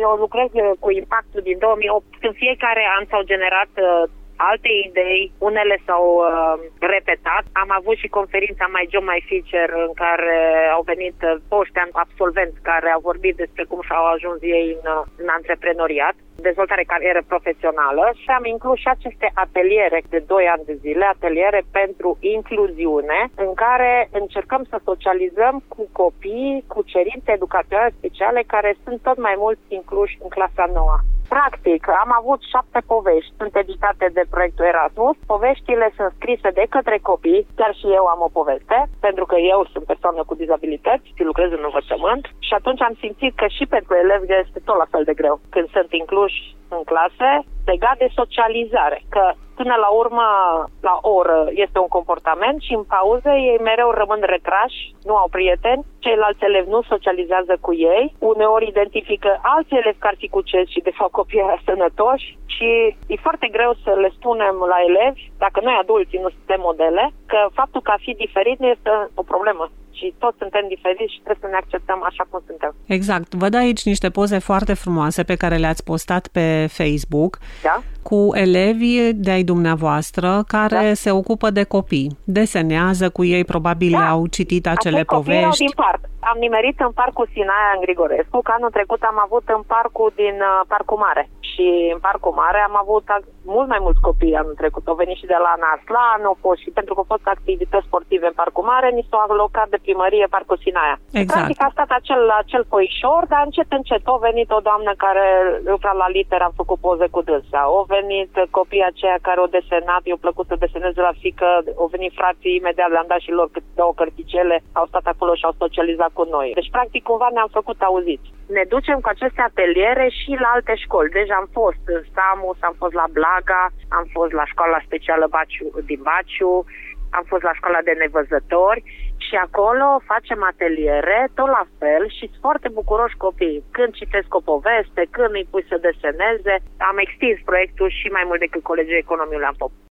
Eu lucrez cu impactul din 2008. În fiecare an s-au generat alte idei, unele s-au repetat. Am avut și conferința My Job, My Future, în care au venit foști absolvenți care au vorbit despre cum și-au ajuns ei în antreprenoriat, dezvoltare carieră profesională, și am inclus și aceste ateliere de 2 ani de zile, ateliere pentru incluziune, în care încercăm să socializăm cu copii cu cerințe educaționale speciale care sunt tot mai mulți incluși în clasa 9. Practic, am avut 7 povești, sunt editate de proiectul Erasmus. Poveștile sunt scrise de către copii, chiar și eu am o poveste, pentru că eu sunt persoană cu dizabilități și lucrez în învățământ, și atunci am simțit că și pentru elevi este tot la fel de greu când sunt incluși în clase, legat de socializare, că până la urmă, la oră, este un comportament și în pauze ei mereu rămân retrași, nu au prieteni, ceilalți elevi nu socializează cu ei, uneori identifică alți elevi care ar fi cuceți și de fapt copiii sănătoși, și e foarte greu să le spunem la elevi, dacă noi adulții nu suntem modele, că faptul că a fi diferit nu este o problemă. Și toți suntem diferiți și trebuie să ne acceptăm așa cum suntem. Exact. Văd aici niște poze foarte frumoase pe care le-ați postat pe Facebook, da? Cu elevi de-ai dumneavoastră care se ocupă de copii. Desenează cu ei, probabil au citit acele povești. Din parc. Am nimerit în parcul Sinaia în Grigorescu, că anul trecut am avut în parcul din Parcul Mare. Și în Parcul Mare am avut mult mai mulți copii anul trecut. Au venit și de la Naslan, au fost și pentru că au fost activități sportive în Parcul Mare, ni s-au alocat de primărie Parcul Sinaia. Exact. Practic a stat acel foișor, dar încet a venit o doamnă care lucra la liter, am făcut poze cu dânsa. Au venit copiii aceia care au desenat, i-au plăcut să deseneze la fică, au venit frații, imediat le-am dat și lor câte 2 cărticele, au stat acolo și au socializat cu noi. Deci, practic, cumva ne-am făcut auziți. Ne ducem cu aceste ateliere și la alte școli. Deja am fost în Samus, am fost la Blaga, am fost la școala specială din Baciu, am fost la școala de nevăzători și acolo facem ateliere, tot la fel, și sunt foarte bucuroși copiii. Când citesc o poveste, când îi pui să deseneze, am extins proiectul și mai mult decât Colegiul Economiului Leon Pop.